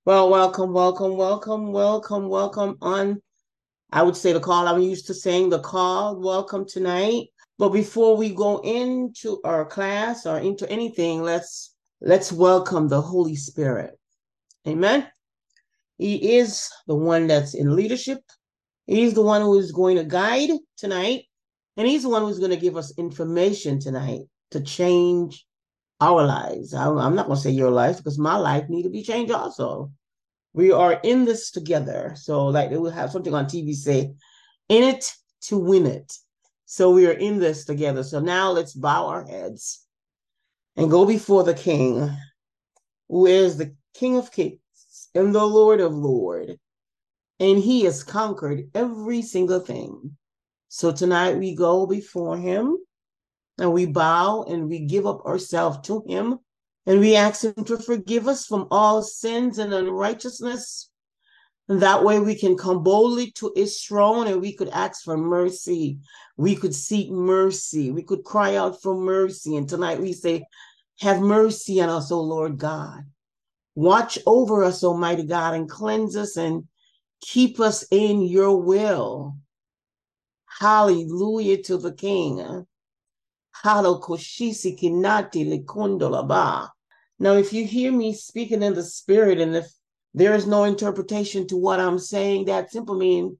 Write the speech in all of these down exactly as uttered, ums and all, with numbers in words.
Well, welcome, welcome, welcome, welcome, welcome on. I would say the call. I'm used to saying the call. Welcome tonight. But before we go into our class or into anything, let's let's welcome the Holy Spirit. Amen. He is the one that's in leadership. He's the one who is going to guide tonight. And he's the one who's going to give us information tonight to change our lives. I'm not going to say your life because my life need to be changed also. We are in this together. So, like they will have something on T V say, in it to win it. So, we are in this together. So, now let's bow our heads and go before the King, who is the King of Kings and the Lord of Lords. And he has conquered every single thing. So, tonight we go before him and we bow and we give up ourselves to him. And we ask him to forgive us from all sins and unrighteousness. And that way we can come boldly to his throne and we could ask for mercy. We could seek mercy. We could cry out for mercy. And tonight we say, have mercy on us, O Lord God. Watch over us, Almighty God, and cleanse us and keep us in your will. Hallelujah to the King. Now, if you hear me speaking in the spirit and if there is no interpretation to what I'm saying, that simply means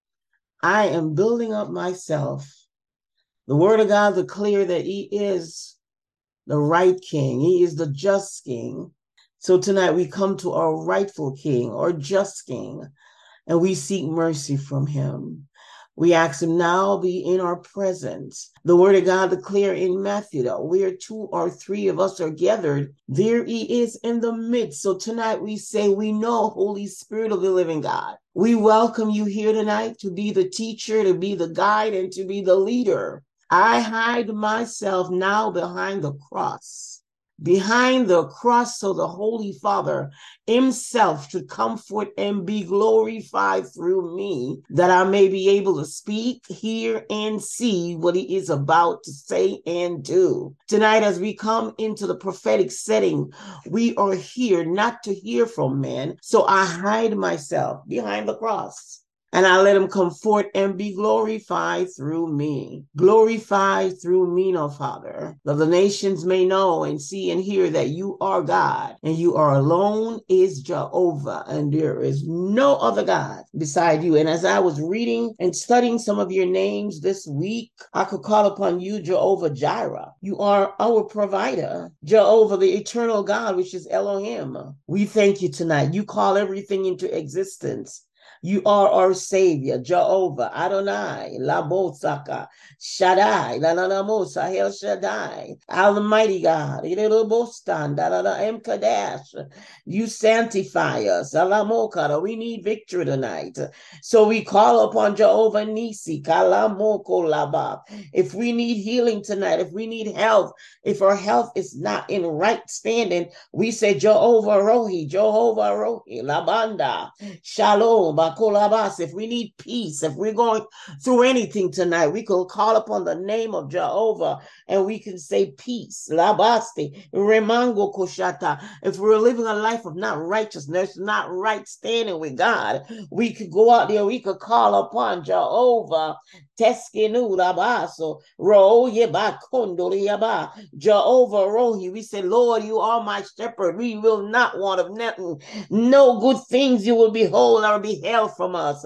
I am building up myself. The word of God declares that he is the right king. He is the just king. So tonight we come to our rightful king or just king, and we seek mercy from him. We ask him now be in our presence. The word of God declare in Matthew that where two or three of us are gathered, there he is in the midst. So tonight we say we know, Holy Spirit of the living God. We welcome you here tonight to be the teacher, to be the guide, and to be the leader. I hide myself now behind the cross. Behind the cross, so the Holy Father himself should come forth and be glorified through me, that I may be able to speak, hear, and see what he is about to say and do. Tonight, as we come into the prophetic setting, we are here not to hear from men, so I hide myself behind the cross. And I let him come forth and be glorified through me. Glorified through me, no Father, that the nations may know and see and hear that you are God, and you are alone is Jehovah, and there is no other God beside you. And as I was reading and studying some of your names this week, I could call upon you, Jehovah Jireh. You are our provider. Jehovah, the eternal God, which is Elohim. We thank you tonight. You call everything into existence. You are our Savior, Jehovah, Adonai, Labosaka, Shaddai, La La La Mosa, El Shaddai, Almighty God, Ilebostan, Da La La M Kadesh. You sanctify us, Alamokara. We need victory tonight. So we call upon Jehovah Nisi, Kalamoko Laba. If we need healing tonight, if we need health, if our health is not in right standing, we say Jehovah Rohi, Jehovah Rohi, Labanda, Shalom, Bakolabas. If we need peace, if we're going through anything tonight, we can call upon the name of Jehovah and we can say peace. Labaste, Remango Koshata. If we're living a life of not righteousness, not right standing with God, we could go out there, we could call upon Jehovah. Teskenu Labaso, Ro Yeba Kondori Yaba, Jehovah Rohi. We say, Lord, you are my shepherd. We will not want of nothing. No good things you will behold or beheld from us.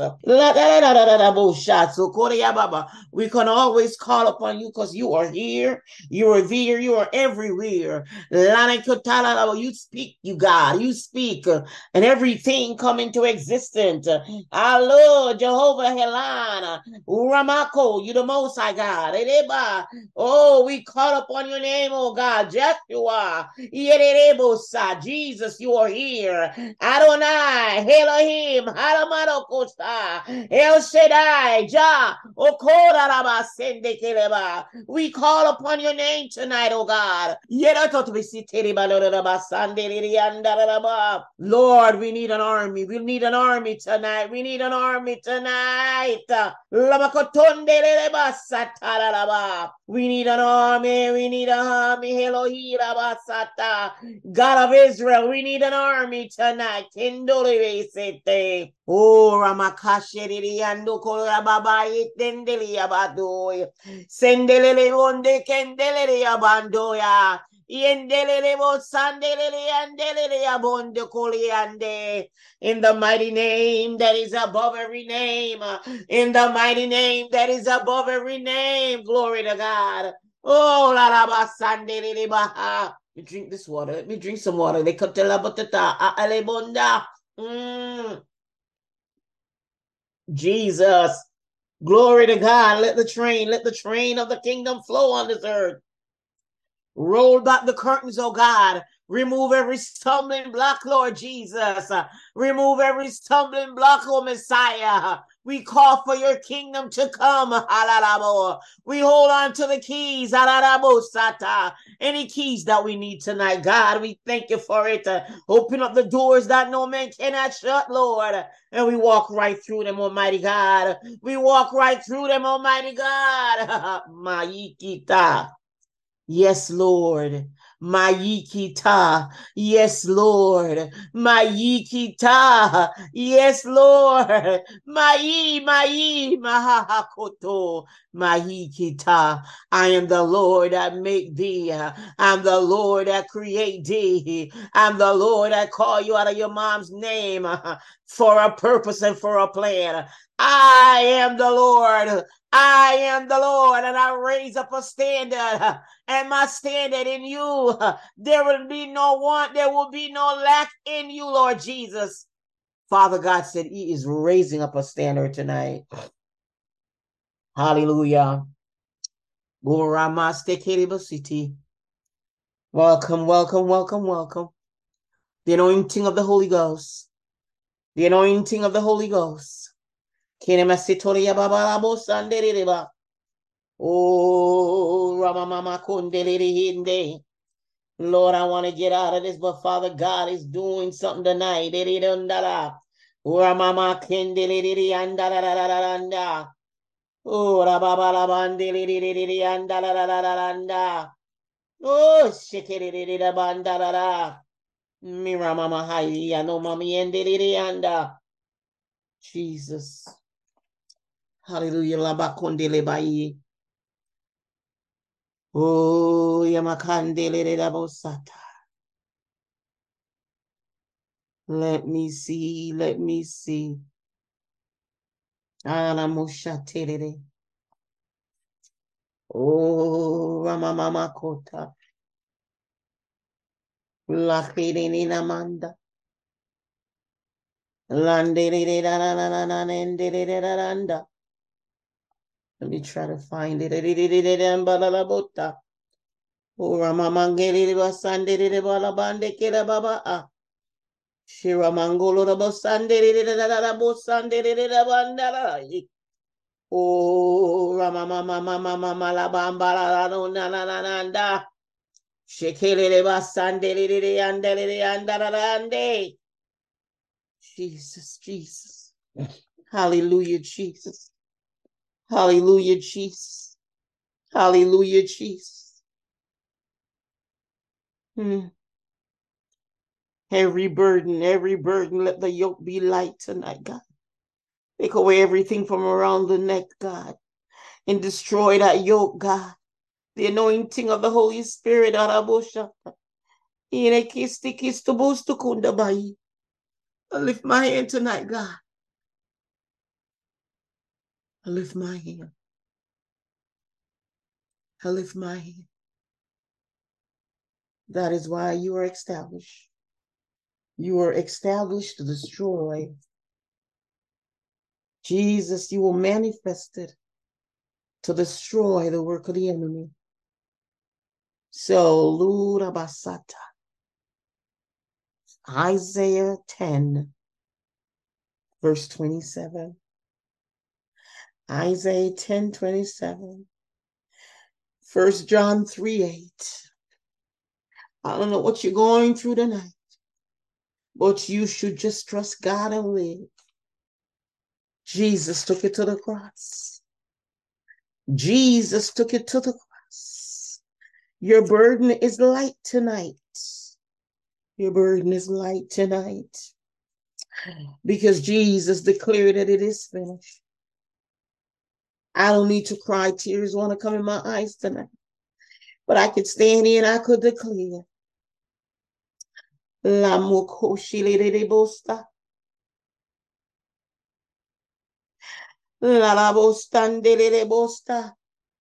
We can always call upon you because you are here, you are there, you are everywhere. You speak, you God, you speak, and everything come into existence. Hello, Jehovah Helana, Ramako, you the Most High God. Oh, we call upon your name, oh God, Joshua, Jesus, you are here. Adonai, Elohim, Adonai. El Shaddai, Jah, Okorarabasende Keleba. We call upon your name tonight, oh God. Lord, we need an army. We need an army tonight. We need an army tonight. We need an army. We need an army. God of Israel, we need an army tonight. Oh, Ramakashiri and Baba Itendeli Abadoy. Sendelele Onde Kendele Abandoya. Yendelele Sandelele Andelele Abonde Coliande. In the mighty name that is above every name. In the mighty name that is above every name. Glory to God. Oh, la la ba Sandelele Baha. You drink this water. Let me drink some water. They cut the labatata. Alebonda. Mm. Jesus. Glory to God. Let the train, let the train of the kingdom flow on this earth. Roll back the curtains, oh God. Remove every stumbling block, Lord Jesus. Remove every stumbling block, oh Messiah. We call for your kingdom to come. We hold on to the keys. Any keys that we need tonight, God, we thank you for it. Open up the doors that no man cannot shut, Lord. And we walk right through them, Almighty God. We walk right through them, Almighty God. Maikita. Yes, Lord. Mayikita. Yes, Lord. Mayikita. Yes, Lord. Mai, mai, mahakoto. Mayikita. I am the Lord that make thee. I'm the Lord that create thee. I'm the Lord that call you out of your mom's name for a purpose and for a plan. I am the Lord. I am the Lord, and I raise up a standard, and my standard in you. There will be no want, there will be no lack in you, Lord Jesus. Father God said he is raising up a standard tonight. Hallelujah. Welcome, welcome, welcome, welcome. The anointing of the Holy Ghost. The anointing of the Holy Ghost. Oh, Ramamama Kundeliri. Lord, I want to get out of this, but Father God is doing something tonight. Ramama Kendeliri Andalanda. Oh, Rababa Bandeliri Andalanda. Oh, Shikiri Bandara. Miramama Hai, no Mami Endeliri Anda. Jesus. Hallelujah. Labakondele Bai. Oh, Yamakandele Rabosata. Let me see. Let me see. Anamushatere. Oh, Ramamama Kota. Lakini Namanda. Landere Randa. Let me try to find it. Balabota. Oh, Ramamangeli Basandere Balabande Kira Baba. Shira Mangolo Bosandere Bosandere Bandara. Oh, Ramamama Mama Malabamba no Nananda. Shekele Basandere Andere Andarande. Jesus, Jesus. Hallelujah, Jesus. Hallelujah, Jesus. Hallelujah, Jesus. Hmm. Every burden, every burden, let the yoke be light tonight, God. Take away everything from around the neck, God, and destroy that yoke, God. The anointing of the Holy Spirit. I lift my hand tonight, God. I lift my hand. I lift my hand. That is why you are established. You are established to destroy. Jesus, you were manifested to destroy the work of the enemy. So, Lura Basata. Isaiah ten, verse twenty-seven. Isaiah ten twenty-seven. First John three eight. I don't know what you're going through tonight, but you should just trust God and live. Jesus took it to the cross. Jesus took it to the cross. Your burden is light tonight. Your burden is light tonight because Jesus declared that it is finished. I don't need to cry. Tears want to come in my eyes tonight, but I could stand here and I could declare, La mokoshile de bosta. La la bostande de bosta.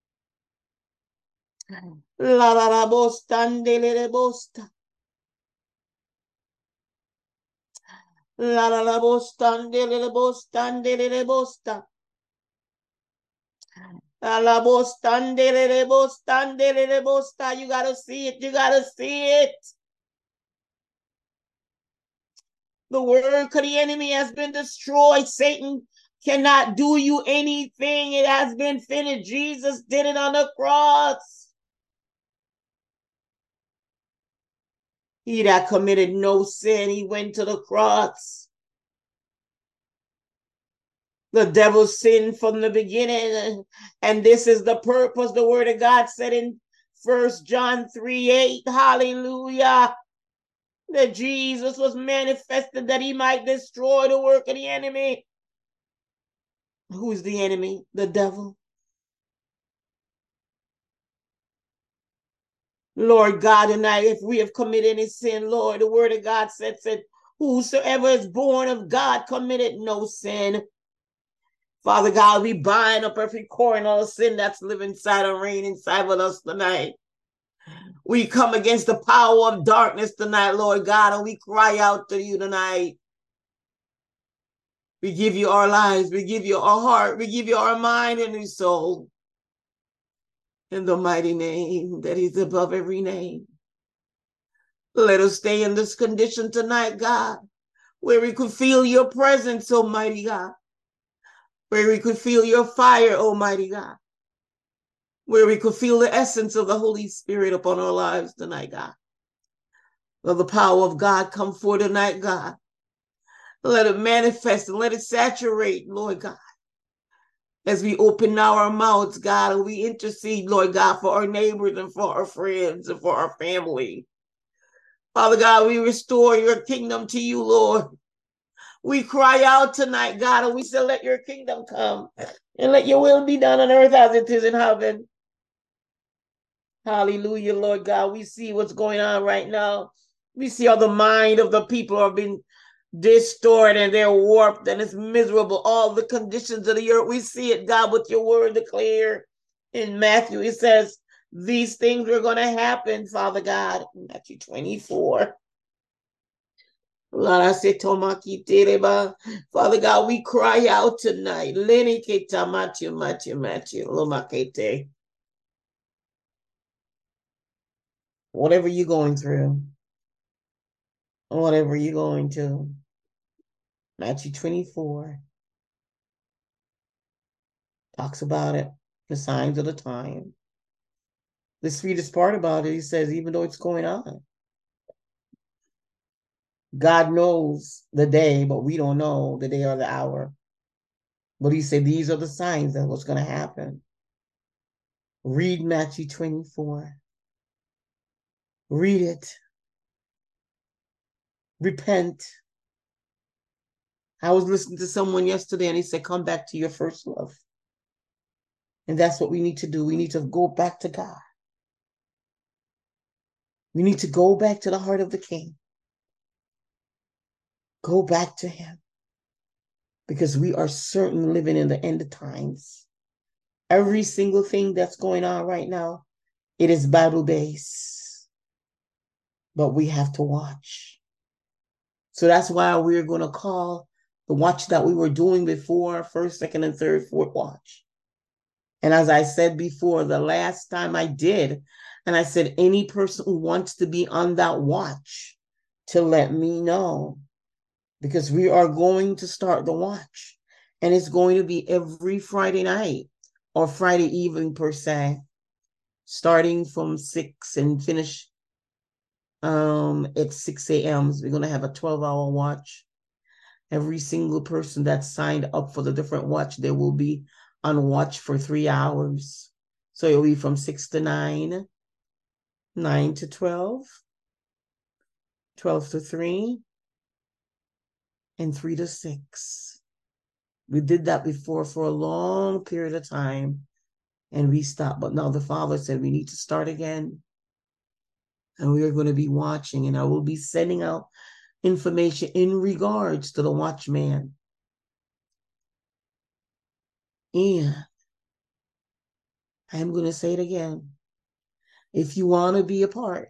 La la la bostande de bosta. La la la bostande de bostande de bosta. La la bostande de bostande de bosta. You gotta see it. You gotta see it. The work of the enemy has been destroyed. Satan cannot do you anything. It has been finished. Jesus did it on the cross. He that committed no sin, he went to the cross. The devil sinned from the beginning, and this is the purpose. The word of God said in First John three eight, hallelujah, that Jesus was manifested that he might destroy the work of the enemy. Who's the enemy? The devil. Lord God, tonight, if we have committed any sin, Lord, the word of God said, said, whosoever is born of God committed no sin. Father God, we bind up every corner of sin that's living inside and reign inside with us tonight. We come against the power of darkness tonight, Lord God, and we cry out to you tonight. We give you our lives. We give you our heart. We give you our mind and our soul. In the mighty name that is above every name. Let us stay in this condition tonight, God, where we could feel your presence, Almighty God. Where we could feel your fire, Almighty God. Where we could feel the essence of the Holy Spirit upon our lives tonight, God. Let the power of God come forth tonight, God. Let it manifest and let it saturate, Lord God. As we open now our mouths, God, and we intercede, Lord God, for our neighbors and for our friends and for our family. Father God, we restore your kingdom to you, Lord. We cry out tonight, God, and we say, let your kingdom come and let your will be done on earth as it is in heaven. Hallelujah, Lord God. We see what's going on right now. We see how the mind of the people are being distorted and they're warped and it's miserable. All the conditions of the earth, we see it, God, with your word declare in Matthew. It says these things are going to happen, Father God. Matthew twenty-four. Father God, we cry out tonight. Matthew, Matthew, Matthew. Whatever you're going through, whatever you're going to, Matthew twenty-four talks about it, the signs of the time. The sweetest part about it, he says, even though it's going on, God knows the day, but we don't know the day or the hour. But he said, these are the signs of what's going to happen. Read Matthew twenty-four. Read it. Repent. I was listening to someone yesterday and he said, come back to your first love. And that's what we need to do. We need to go back to God. We need to go back to the heart of the King. Go back to him. Because we are certainly living in the end of times. Every single thing that's going on right now, it is Bible-based. But we have to watch. So that's why we're going to call the watch that we were doing before, first, second, and third, fourth watch. And as I said before, the last time I did, and I said, any person who wants to be on that watch to let me know. because we are going to start the watch. And it's going to be every Friday night or Friday evening per se, starting from six and finish um, at six a.m. We're going to have a twelve-hour watch. Every single person that signed up for the different watch, they will be on watch for three hours. So it'll be from six to nine, nine to twelve, twelve to three, and three to six. We did that before for a long period of time, and we stopped. But now the Father said we need to start again. And we are going to be watching, and I will be sending out information in regards to the watchman. And I'm going to say it again. If you want to be a part,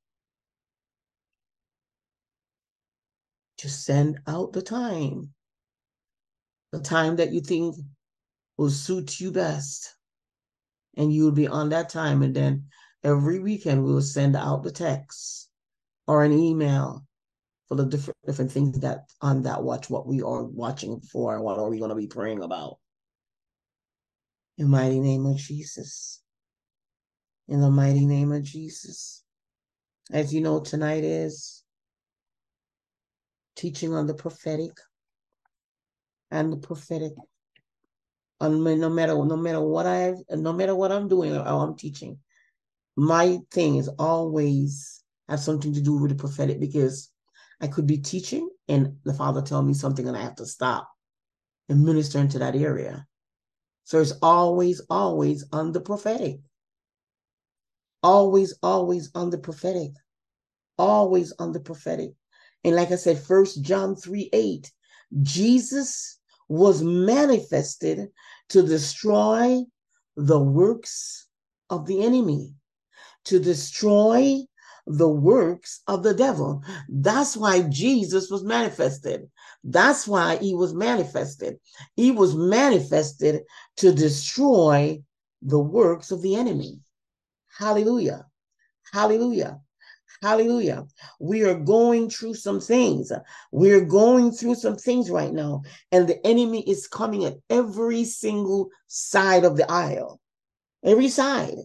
just send out the time. The time that you think will suit you best. And you'll be on that time. And then every weekend we'll send out the text or an email for the different different things that on that watch, what we are watching for, and what are we going to be praying about. In the mighty name of Jesus. In the mighty name of Jesus. As you know, tonight is teaching on the prophetic and the prophetic. On no matter no matter what I no matter what I'm doing or how I'm teaching, my thing is always have something to do with the prophetic, because I could be teaching and the Father tell me something and I have to stop and minister into that area. So it's always, always on the prophetic. Always, always on the prophetic. Always on the prophetic. And like I said, First John three eight, Jesus was manifested to destroy the works of the enemy, to destroy the works of the devil. That's why Jesus was manifested. That's why he was manifested. He was manifested to destroy the works of the enemy. Hallelujah. Hallelujah. Hallelujah. We are going through some things. We're going through some things right now. And the enemy is coming at every single side of the aisle. Every side.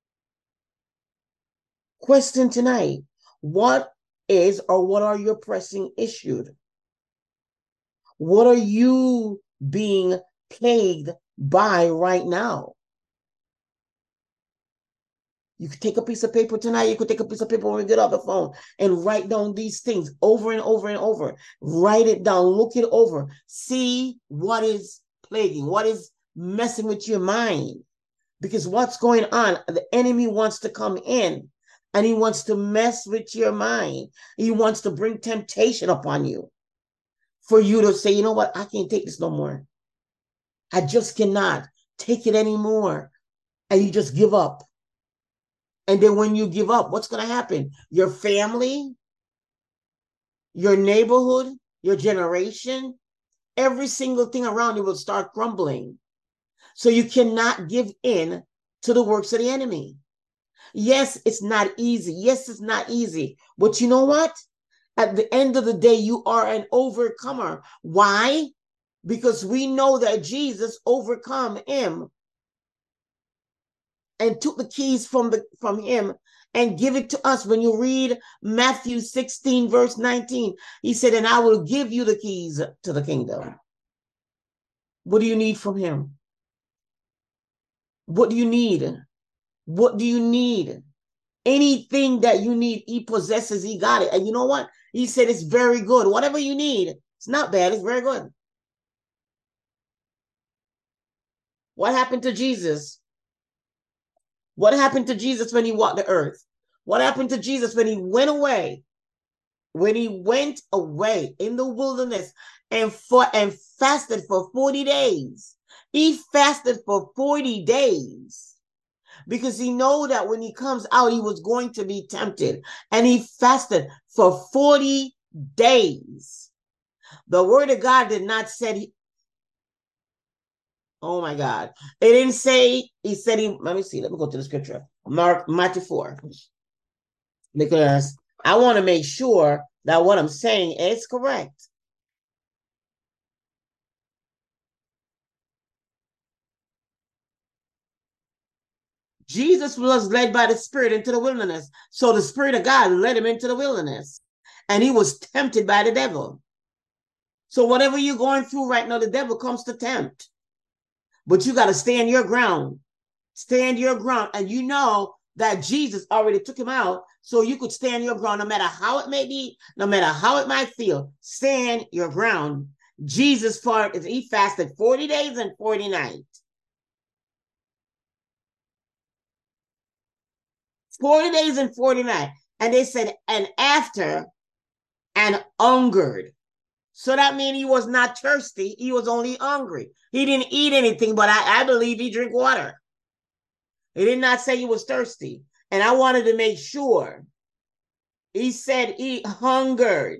Question tonight. What is or what are your pressing issues? What are you being plagued by right now? You could take a piece of paper tonight. You could take a piece of paper when we get off the phone and write down these things over and over and over. Write it down. Look it over. See what is plaguing, what is messing with your mind. Because what's going on, the enemy wants to come in and he wants to mess with your mind. He wants to bring temptation upon you for you to say, you know what, I can't take this no more. I just cannot take it anymore. And you just give up. And then when you give up, what's going to happen? Your family, your neighborhood, your generation, every single thing around you will start crumbling. So you cannot give in to the works of the enemy. Yes, it's not easy. Yes, it's not easy. But you know what? At the end of the day, you are an overcomer. Why? Because we know that Jesus overcome him and took the keys from the from him and give it to us. When you read Matthew sixteen, verse nineteen, he said, and I will give you the keys to the kingdom. What do you need from him? What do you need? What do you need? Anything that you need, he possesses, he got it. And you know what? He said it's very good. Whatever you need, it's not bad, it's very good. What happened to Jesus? What happened to Jesus when he walked the earth? What happened to Jesus when he went away? When he went away in the wilderness and for and fasted for forty days. He fasted for forty days because he knew that when he comes out, he was going to be tempted. And he fasted for forty days. The word of God did not say, he, oh my God. It didn't say, he said, he, let me see, let me go to the scripture. Mark, Matthew four. Because I want to make sure that what I'm saying is correct. Jesus was led by the Spirit into the wilderness. So the Spirit of God led him into the wilderness. And he was tempted by the devil. So whatever you're going through right now, the devil comes to tempt. But you got to stand your ground. Stand your ground. And you know that Jesus already took him out. So you could stand your ground no matter how it may be, no matter how it might feel. Stand your ground. Jesus, for he fasted forty days and forty nights. forty days and forty nights. And they said, and after, and hungered. So that means he was not thirsty. He was only hungry. He didn't eat anything, but I, I believe he drank water. He did not say he was thirsty. And I wanted to make sure. He said he hungered.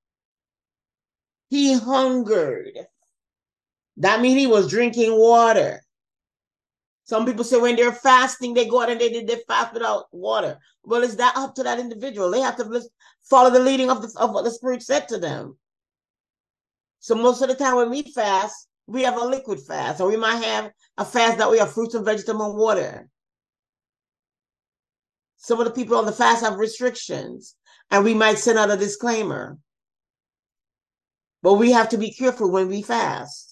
He hungered. That means he was drinking water. Some people say when they're fasting, they go out and they did they fast without water. Well, it's that up to that individual. They have to follow the leading of, the, of what the Spirit said to them. So most of the time when we fast, we have a liquid fast, or we might have a fast that we have fruits and vegetables and water. Some of the people on the fast have restrictions, and we might send out a disclaimer. But we have to be careful when we fast.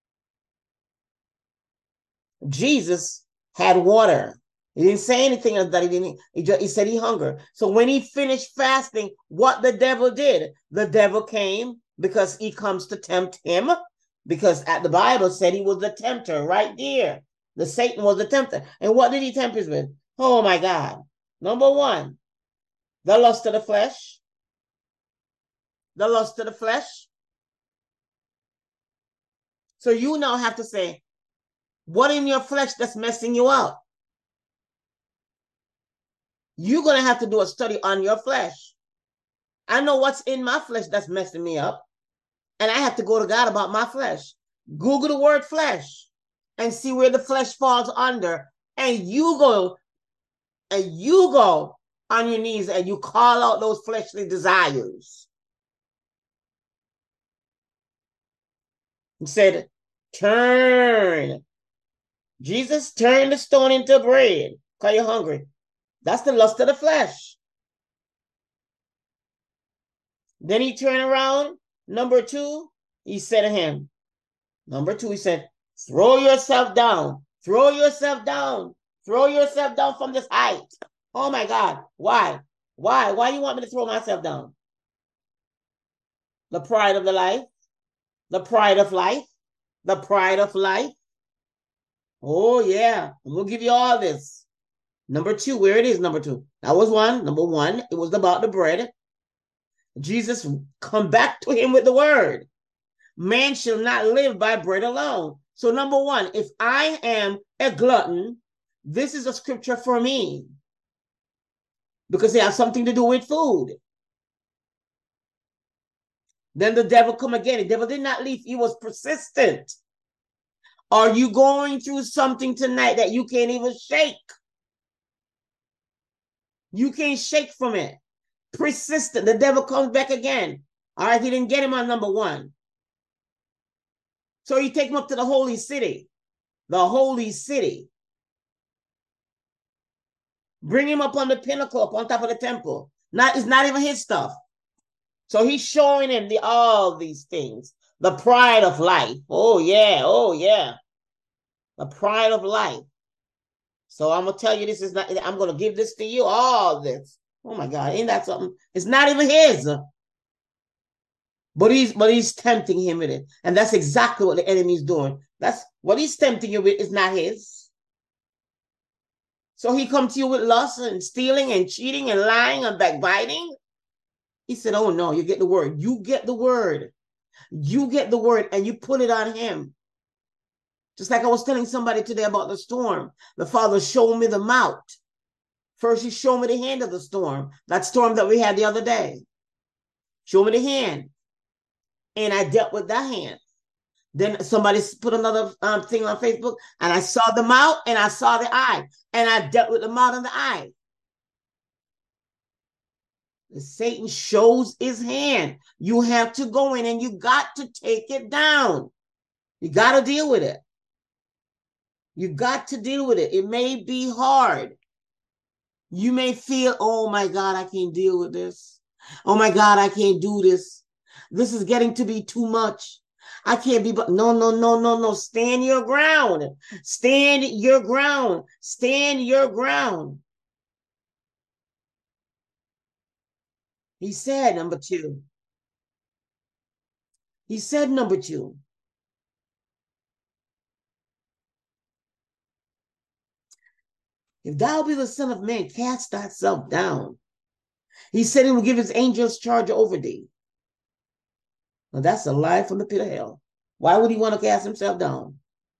Jesus had water. He didn't say anything that he didn't. He, just, he said he hungered. So when he finished fasting, what the devil did, the devil came because he comes to tempt him. Because at the Bible said he was the tempter right there. The Satan was the tempter. And what did he tempt us with? Oh my God. Number one, the lust of the flesh. The lust of the flesh. So you now have to say, what in your flesh that's messing you up? You're going to have to do a study on your flesh. I know what's in my flesh that's messing me up. And I have to go to God about my flesh. Google the word flesh and see where the flesh falls under. And you go, and you go on your knees and you call out those fleshly desires. He said, turn. Jesus turned the stone into bread because you're hungry. That's the lust of the flesh. Then he turned around. Number two, he said to him, number two, he said, throw yourself down. Throw yourself down. Throw yourself down from this height. Oh my God. Why? Why? Why do you want me to throw myself down? The pride of the life. The pride of life. The pride of life. Oh yeah. I'm going to give you all this. Number two, where it is, number two. That was one. Number one, it was about the bread. Jesus come back to him with the word. Man shall not live by bread alone. So number one, if I am a glutton, this is a scripture for me. Because it has something to do with food. Then the devil come again. The devil did not leave. He was persistent. Are you going through something tonight that you can't even shake? You can't shake from it. Persistent. The devil comes back again. All right, he didn't get him on number one. So you take him up to the holy city. The holy city. Bring him up on the pinnacle, up on top of the temple. Not, it's not even his stuff. So he's showing him the all these things. The pride of life. Oh, yeah. Oh, yeah. The pride of life. So I'm going to tell you this is not, I'm going to give this to you, all this. Oh my God, ain't that something? It's not even his. But he's but he's tempting him with it. And that's exactly what the enemy is doing. That's what he's tempting you with is not his. So he comes to you with lust and stealing and cheating and lying and backbiting. He said, oh no, you get the word. You get the word. You get the word and you put it on him. Just like I was telling somebody today about the storm. The Father showed me the mouth. First, he showed me the hand of the storm. That storm that we had the other day. Show me the hand. And I dealt with that hand. Then somebody put another um, thing on Facebook, and I saw the mouth and I saw the eye. And I dealt with the mouth and the eye. Satan shows his hand. You have to go in and you got to take it down. You got to deal with it. You got to deal with it. It may be hard. You may feel, oh my God, I can't deal with this. Oh my God, I can't do this. This is getting to be too much. I can't be, but no, no, no, no, no. Stand your ground. Stand your ground. Stand your ground. He said, number two. He said, number two. If thou be the Son of Man, cast thyself down. He said he will give his angels charge over thee. Well, that's a lie from the pit of hell. Why would he want to cast himself down?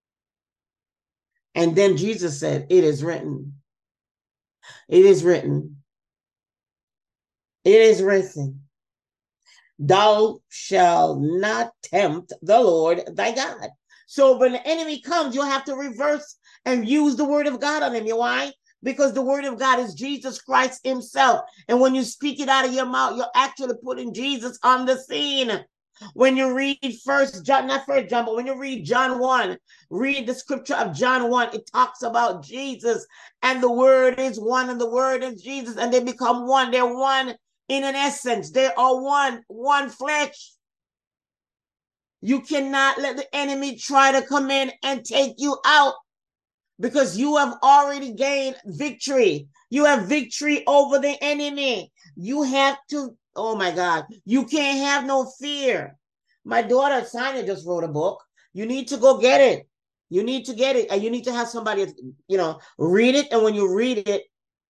And then Jesus said, it is written. It is written. It is written. Thou shalt not tempt the Lord thy God. So when the enemy comes, you'll have to reverse and use the word of God on him. You know why? Because the word of God is Jesus Christ himself. And when you speak it out of your mouth, you're actually putting Jesus on the scene. When you read first John, not first John, but when you read John one, read the scripture of John one, it talks about Jesus and the word is one and the word is Jesus and they become one. They're one in an essence. They are one, one flesh. You cannot let the enemy try to come in and take you out because you have already gained victory. You have victory over the enemy. You have to, oh my God, you can't have no fear. My daughter, Sonia, just wrote a book. You need to go get it. You need to get it. And you need to have somebody, you know, read it. And when you read it,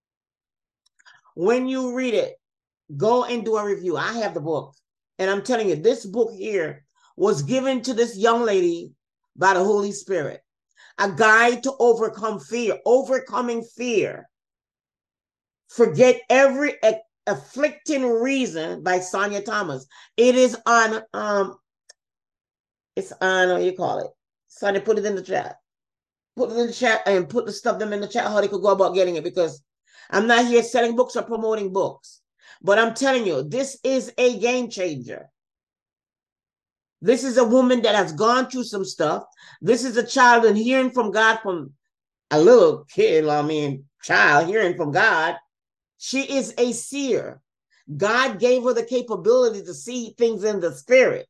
when you read it, go and do a review. I have the book. And I'm telling you, this book here was given to this young lady by the Holy Spirit. A guide to overcome fear, overcoming fear. Forget every afflicting reason by Sonia Thomas. It is on, um, it's on, what do you call it? Sonia, put it in the chat. Put it in the chat and put the stuff them in the chat how they could go about getting it because I'm not here selling books or promoting books. But I'm telling you, this is a game changer. This is a woman that has gone through some stuff. This is a child and hearing from God from a little kid, I mean, child hearing from God. She is a seer. God gave her the capability to see things in the spirit.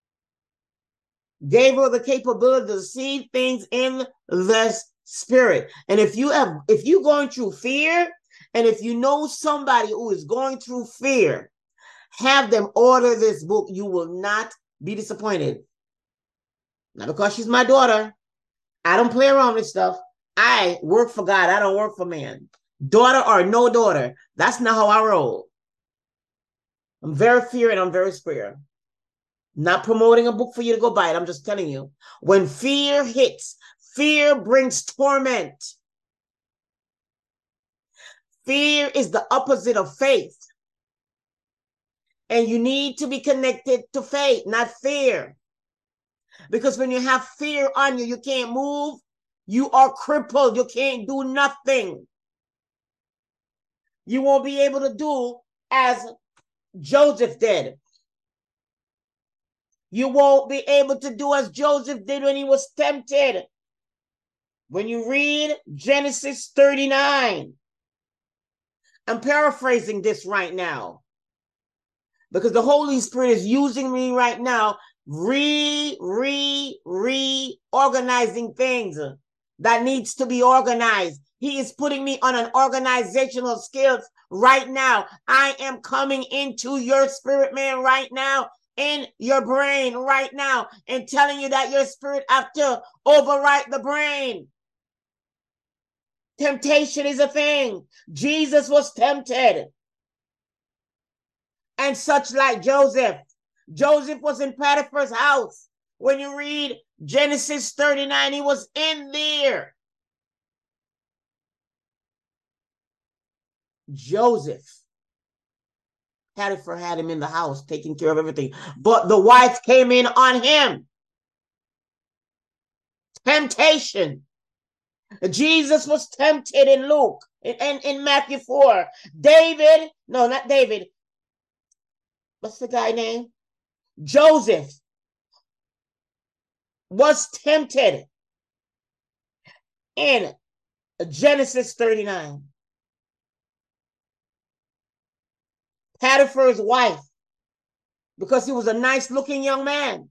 Gave her the capability to see things in the spirit. And if you have, if you're going through fear, and if you know somebody who is going through fear, have them order this book. You will not be disappointed. Not because she's my daughter. I don't play around with stuff. I work for God. I don't work for man. Daughter or no daughter. That's not how I roll. I'm very fear and I'm very spare. Not promoting a book for you to go buy it. I'm just telling you. When fear hits, fear brings torment. Fear is the opposite of faith. And you need to be connected to faith, not fear. Because when you have fear on you, you can't move. You are crippled. You can't do nothing. You won't be able to do as Joseph did. You won't be able to do as Joseph did when he was tempted. When you read Genesis thirty-nine, I'm paraphrasing this right now because the Holy Spirit is using me right now, re, re, reorganizing things that needs to be organized. He is putting me on an organizational skills right now. I am coming into your spirit, man, right now, in your brain right now, and telling you that your spirit have to overwrite the brain. Temptation is a thing. Jesus was tempted. And such like Joseph. Joseph was in Potiphar's house. When you read Genesis thirty-nine, he was in there. Joseph. Potiphar had him in the house, taking care of everything. But the wife came in on him. Temptation. Jesus was tempted in Luke, in, in, in Matthew four. David, no, not David. What's the guy name? Joseph was tempted. in Genesis thirty-nine. Potiphar's wife, because he was a nice looking young man.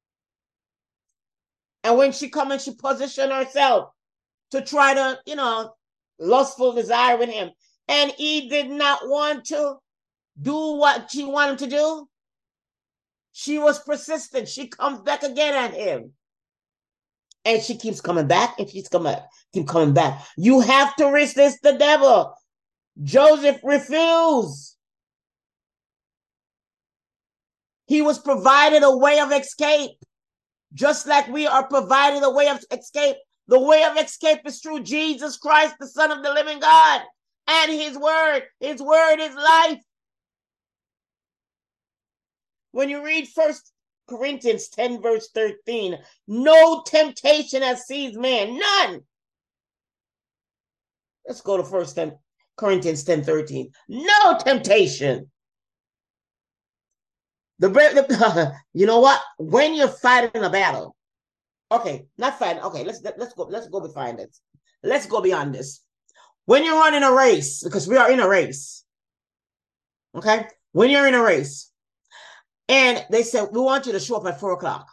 And when she come and she positioned herself to try to, you know, lustful desire with him, and he did not want to do what she wanted to do, she was persistent. She comes back again at him. And she keeps coming back, and she's coming, keep coming back. You have to resist the devil. Joseph refused. He was provided a way of escape, just like we are provided a way of escape. The way of escape is through Jesus Christ, the Son of the living God, and his word. His word is life. When you read First Corinthians ten, verse thirteen, no temptation has seized man, none. Let's go to First Corinthians ten, thirteen. No temptation. The, the you know what? When you're fighting a battle, okay, not fighting. Okay, let's let's go. Let's go behind this. Let's go beyond this. When you're running a race, because we are in a race. Okay, when you're in a race. And they said, we want you to show up at four o'clock.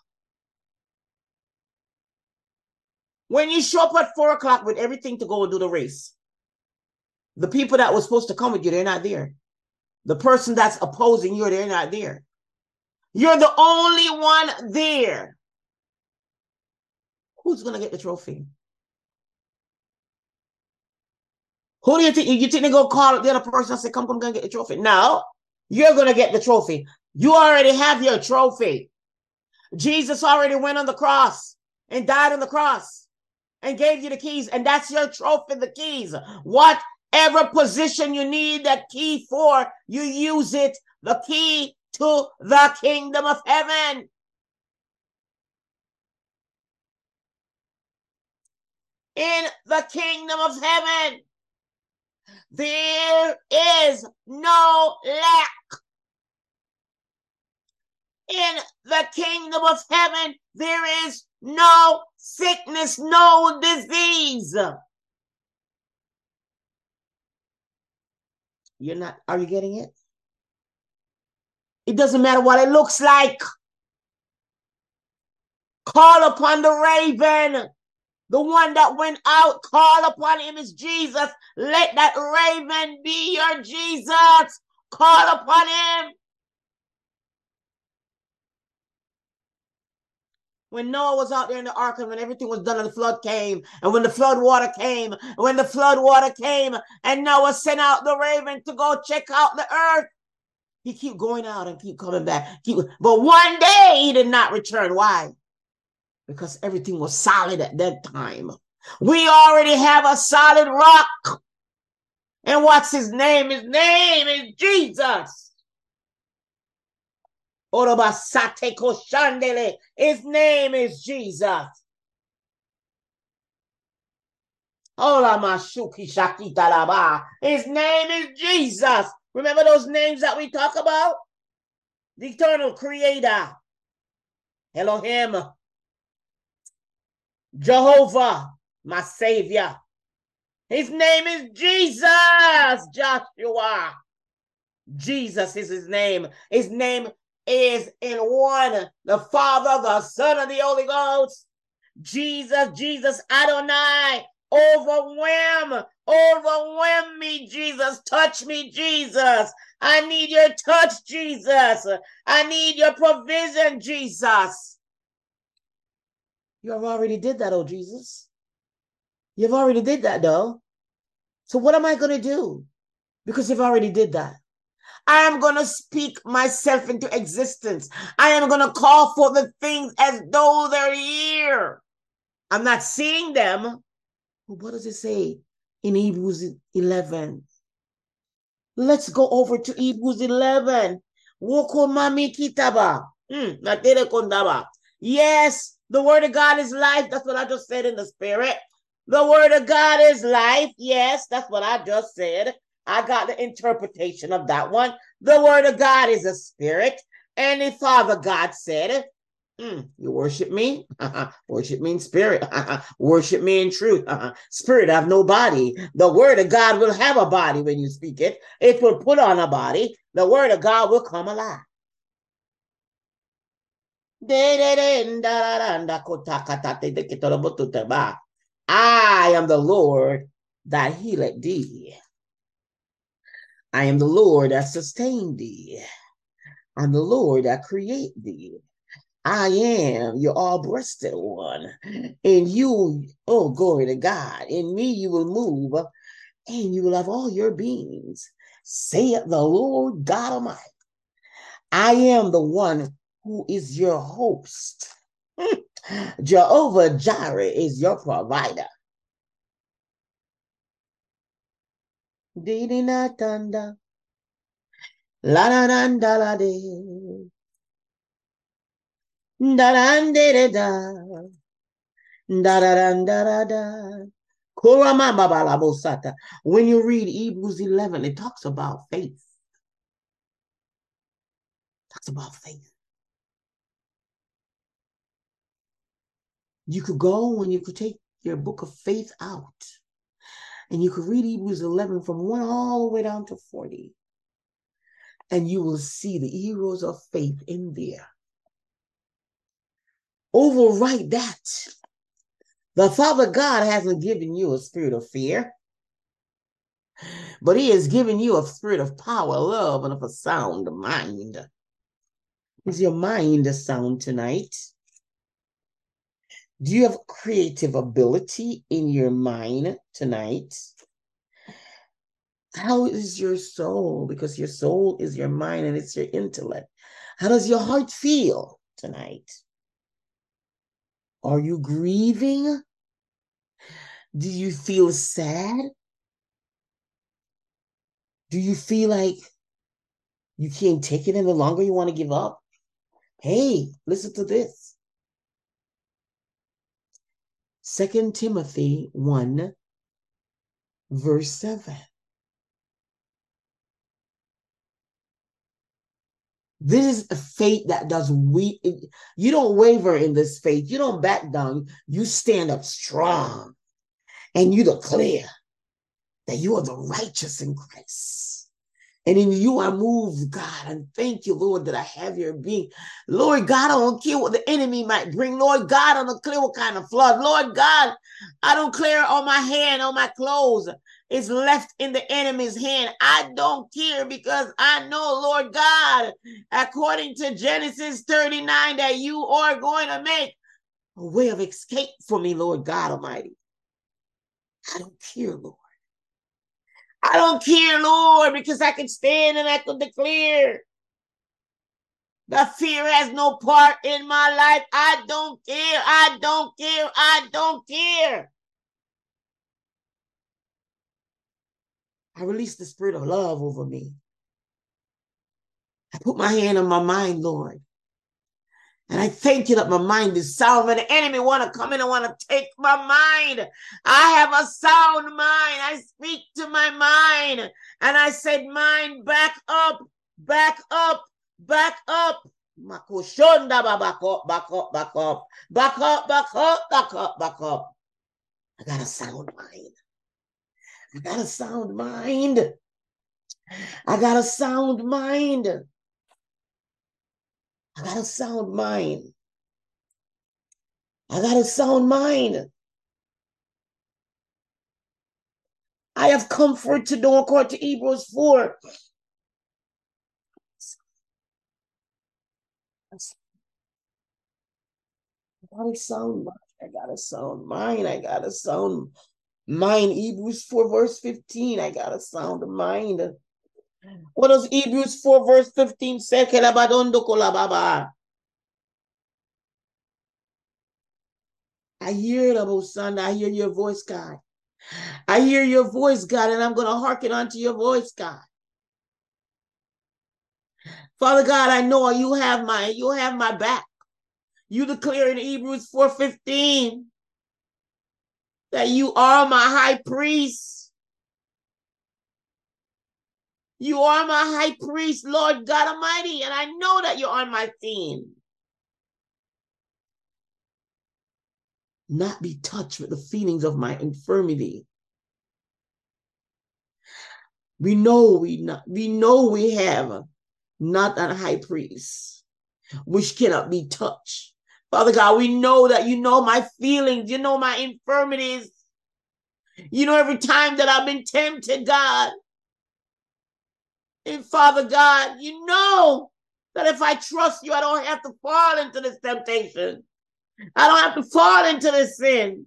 When you show up at four o'clock with everything to go and do the race, the people that were supposed to come with you, they're not there. The person that's opposing you, they're not there. You're the only one there. Who's going to get the trophy? Who do you think? You think they're going to call the other person and say, come, come, come get the trophy? No, you're going to get the trophy. You already have your trophy. Jesus already went on the cross and died on the cross and gave you the keys. And that's your trophy, the keys. Whatever position you need that key for, you use it. The key to the kingdom of heaven. In the kingdom of heaven, there is no lack. In the kingdom of heaven, there is no sickness, no disease. You're not, are you getting it? It doesn't matter what it looks like. Call upon the raven. The one that went out, call upon him is Jesus. Let that raven be your Jesus. Call upon him. When Noah was out there in the ark and when everything was done and the flood came, and when the flood water came, when the flood water came, and Noah sent out the raven to go check out the earth, he keep going out and keep coming back. Keep, but one day he did not return. Why? Because everything was solid at that time. We already have a solid rock. And what's his name? His name is Jesus. His name is Jesus. His name is Jesus. Remember those names that we talk about? The eternal creator. Elohim. Jehovah, my savior. His name is Jesus. Joshua. Jesus is his name. His name is in one, the Father, the Son, and the Holy Ghost. Jesus, Jesus, Adonai, overwhelm, overwhelm me, Jesus. Touch me, Jesus. I need your touch, Jesus. I need your provision, Jesus. You have already did that, oh Jesus. You've already did that, though. So what am I going to do? Because you've already did that. I am going to speak myself into existence. I am going to call for the things as though they're here. I'm not seeing them. What does it say in Hebrews eleven? Let's go over to Hebrews eleven. Yes, the word of God is life. That's what I just said in the spirit. The word of God is life. Yes, that's what I just said. I got the interpretation of that one. The word of God is a spirit. And the Father God said, Mm, you worship me? Worship me in spirit. Worship me in truth. Spirit have no body. The word of God will have a body when you speak it. It will put on a body. The word of God will come alive. I am the Lord that healeth thee. I am the Lord that sustained thee. I'm the Lord that create thee. I am your all-breasted one. In you, oh, glory to God. In me you will move, and you will have all your beings. Saith the Lord God Almighty. I am the one who is your host. Jehovah Jireh is your provider. Didinatanda. La da da da la de. Da da da da. Da da da da da. When you read Hebrews eleven, it talks about faith. It talks about faith. You could go and you could take your book of faith out, and you could read Hebrews eleven from one all the way down to forty, and you will see the heroes of faith in there. Overwrite that. The Father God hasn't given you a spirit of fear, but He has given you a spirit of power, love, and of a sound mind. Is your mind sound tonight? Do you have creative ability in your mind tonight? How is your soul? Because your soul is your mind and it's your intellect. How does your heart feel tonight? Are you grieving? Do you feel sad? Do you feel like you can't take it any longer? You want to give up? Hey, listen to this. Second Timothy one, verse seven. This is a faith that does we. You don't waver in this faith. You don't back down. You stand up strong and you declare that you are the righteous in Christ. And in you I move, God. And thank you, Lord, that I have your being. Lord God, I don't care what the enemy might bring. Lord God, I don't care what kind of flood. Lord God, I don't care on my hand, on my clothes. It's left in the enemy's hand. I don't care because I know, Lord God, according to Genesis thirty-nine, that you are going to make a way of escape for me, Lord God Almighty. I don't care, Lord. I don't care, Lord, because I can stand and I can declare that fear has no part in my life. I don't care. I don't care. I don't care. I release the spirit of love over me. I put my hand on my mind, Lord. And I thank you that my mind is sound. When the enemy want to come in and want to take my mind, I have a sound mind. I speak to my mind and I said, mind, back up, back up, back up. Back up, back up, back up, back up, back up, back up, back up. I got a sound mind. I got a sound mind. I got a sound mind. I got a sound mind. I got a sound mind. I have comfort to know according to Hebrews four. I got a sound mind. I got a sound mind. I got a sound mind. Hebrews four verse fifteen. I got a sound mind. What does Hebrews four verse fifteen say? I hear it, Abu Son. I hear your voice, God. I hear your voice, God, and I'm going to hearken unto your voice, God. Father God, I know you have my you have my back. You declare in Hebrews four fifteen that you are my high priest. You are my high priest, Lord God Almighty, and I know that you're on my team. not be touched with the feelings of my infirmity. We know we not, we know we have not a high priest, which cannot be touched. Father God, we know that you know my feelings, you know my infirmities. You know every time that I've been tempted, God. And Father God, you know that if I trust you, I don't have to fall into this temptation. I don't have to fall into this sin.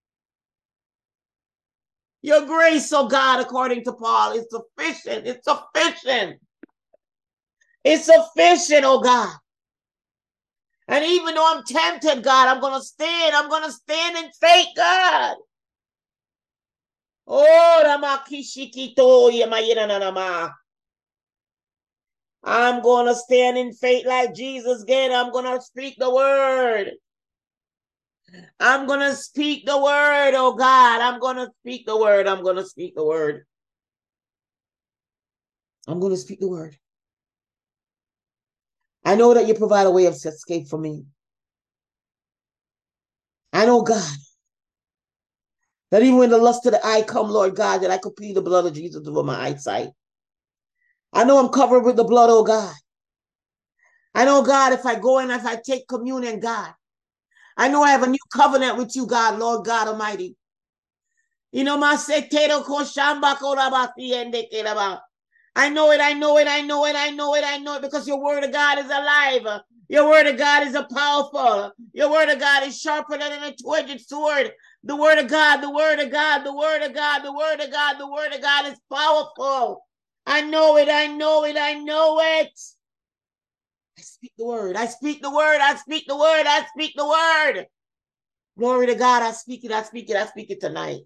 Your grace, oh God, according to Paul, is sufficient. It's sufficient. It's sufficient, oh God. And even though I'm tempted, God, I'm going to stand. I'm going to stand in faith, God. Oh, Ramakishikito Yamayananama. I'm going to stand in faith like Jesus did. I'm going to speak the word. I'm going to speak the word, oh God. I'm going to speak the word. I'm going to speak the word. I'm going to speak the word. I know that you provide a way of escape for me. I know, God, that even when the lust of the eye come, Lord God, that I could plead the blood of Jesus over my eyesight. I know I'm covered with the blood, oh God. I know, God, if I go and if I take communion, God, I know I have a new covenant with you, God, Lord God Almighty. You know, my setero koshamba korabasi ende keraba. I know it, I know it, I know it, I know it, I know it, because your word of God is alive. Your word of God is a powerful. Your word of God is sharper than a two-edged sword. The word of God, the word of God, the word of God, the word of God, the word of God is powerful. I know it, I know it, I know it. I speak the word, I speak the word, I speak the word, I speak the word. Glory to God, I speak it, I speak it, I speak it tonight.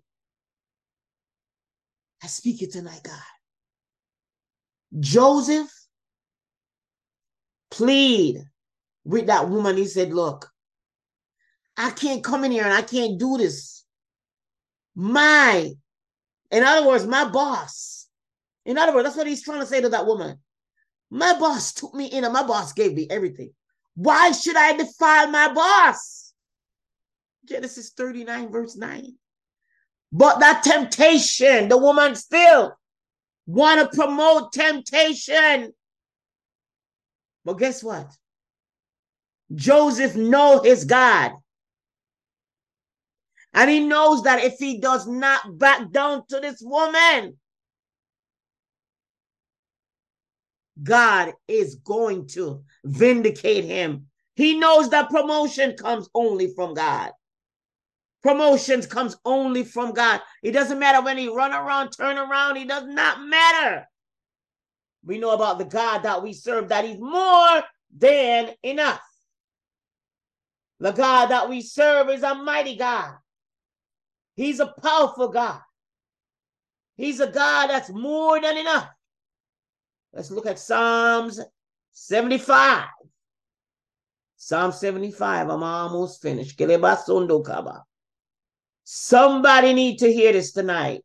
I speak it tonight, God. Joseph plead with that woman. He said, look, I can't come in here and I can't do this. My, in other words, my boss. In other words, that's what he's trying to say to that woman. My boss took me in and my boss gave me everything. Why should I defile my boss? Genesis thirty-nine, verse nine. But that temptation, the woman still want to promote temptation. But guess what? Joseph knows his God. And he knows that if he does not back down to this woman, God is going to vindicate him. He knows that promotion comes only from God. Promotions comes only from God. It doesn't matter when he run around, turn around. It does not matter. We know about the God that we serve, that he's more than enough. The God that we serve is a mighty God. He's a powerful God. He's a God that's more than enough. Let's look at Psalms seventy-five. Psalm seventy-five. I'm almost finished. Somebody need to hear this tonight.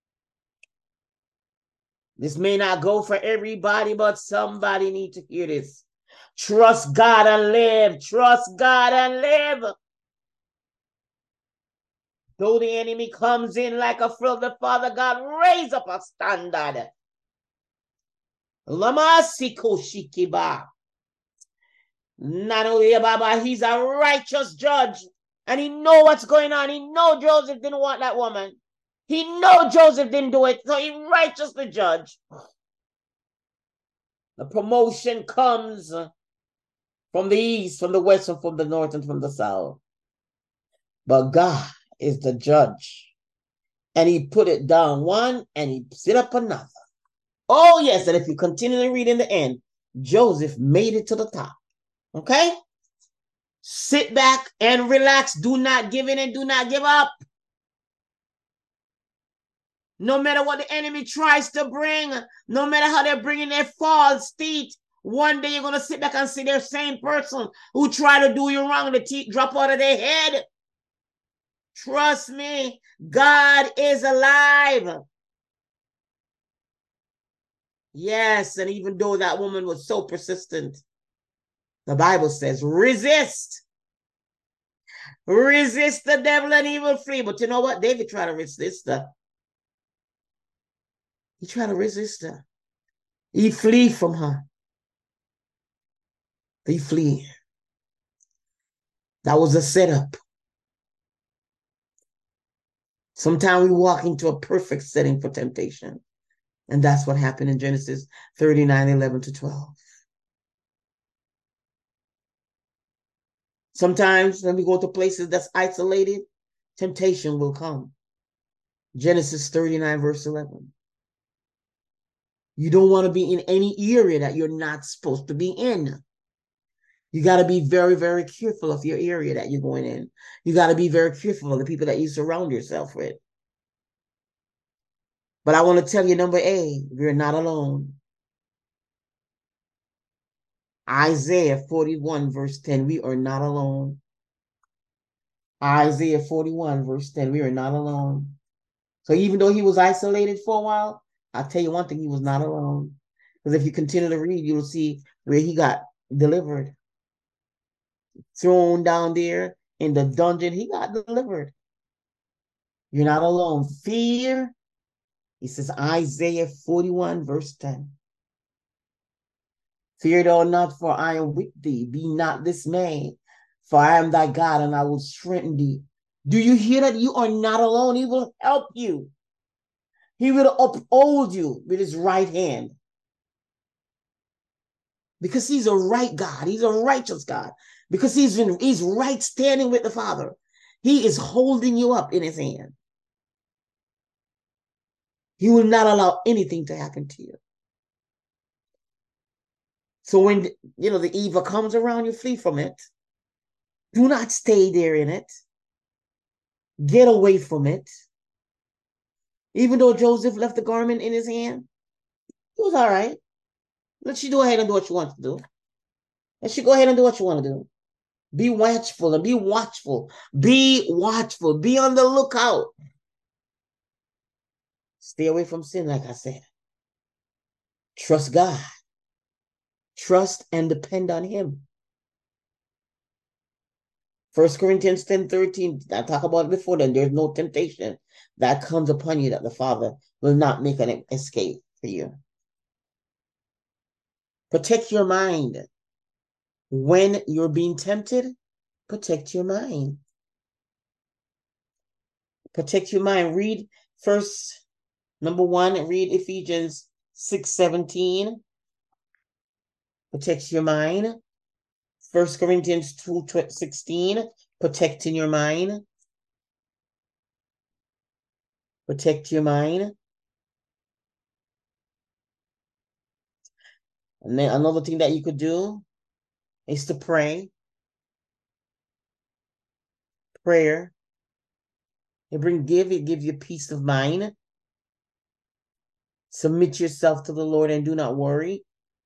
This may not go for everybody, but somebody need to hear this. Trust God and live. Trust God and live. Though the enemy comes in like a flood, the Father God raise up a standard. Lamasiko Not only Baba, he's a righteous judge. And he know what's going on. He know Joseph didn't want that woman. He know Joseph didn't do it. So he righteously judge. The promotion comes from the east, from the west, and from the north, and from the south. But God is the judge. And he put it down one and he set up another. Oh, yes. And if you continue to read in the end, Joseph made it to the top. Okay? Sit back and relax. Do not give in and do not give up. No matter what the enemy tries to bring, no matter how they're bringing their false teeth, one day you're going to sit back and see their same person who tried to do you wrong, the teeth drop out of their head. Trust me, God is alive. Yes, and even though that woman was so persistent, the Bible says, resist. Resist the devil and he will flee. But you know what? David tried to resist her. He tried to resist her. He flee from her. He flee. That was a setup. Sometimes we walk into a perfect setting for temptation. And that's what happened in Genesis thirty-nine, eleven to twelve. Sometimes when we go to places that's isolated, temptation will come. Genesis thirty-nine, verse eleven. You don't want to be in any area that you're not supposed to be in. You got to be very, very careful of your area that you're going in. You got to be very careful of the people that you surround yourself with. But I want to tell you, number A, you're not alone. Isaiah forty-one, verse ten, we are not alone. Isaiah forty-one, verse ten, we are not alone. So even though he was isolated for a while, I'll tell you one thing, he was not alone. Because if you continue to read, you'll see where he got delivered. Thrown down there in the dungeon, he got delivered. You're not alone. Fear, he says, Isaiah forty-one, verse ten. Fear thou not, for I am with thee. Be not dismayed, for I am thy God, and I will strengthen thee. Do you hear that? You are not alone. He will help you. He will uphold you with his right hand. Because he's a right God. He's a righteous God. Because he's, been, he's right standing with the Father. He is holding you up in his hand. He will not allow anything to happen to you. So when, you know, the evil comes around, you flee from it. Do not stay there in it. Get away from it. Even though Joseph left the garment in his hand, he was all right. Let she go ahead and do what she wants to do. Let she go ahead and do what you want to do. Be watchful and be watchful. Be watchful. Be on the lookout. Stay away from sin, like I said. Trust God. Trust and depend on him. First Corinthians ten thirteen, I talked about it before, then there's no temptation that comes upon you that the Father will not make an escape for you. Protect your mind. When you're being tempted, protect your mind. Protect your mind. Read first, number one, read Ephesians six seventeen. Protect your mind. First Corinthians two sixteen, protecting your mind. Protect your mind. And then another thing that you could do is to pray. Prayer. It bring give, it gives you peace of mind. Submit yourself to the Lord and do not worry.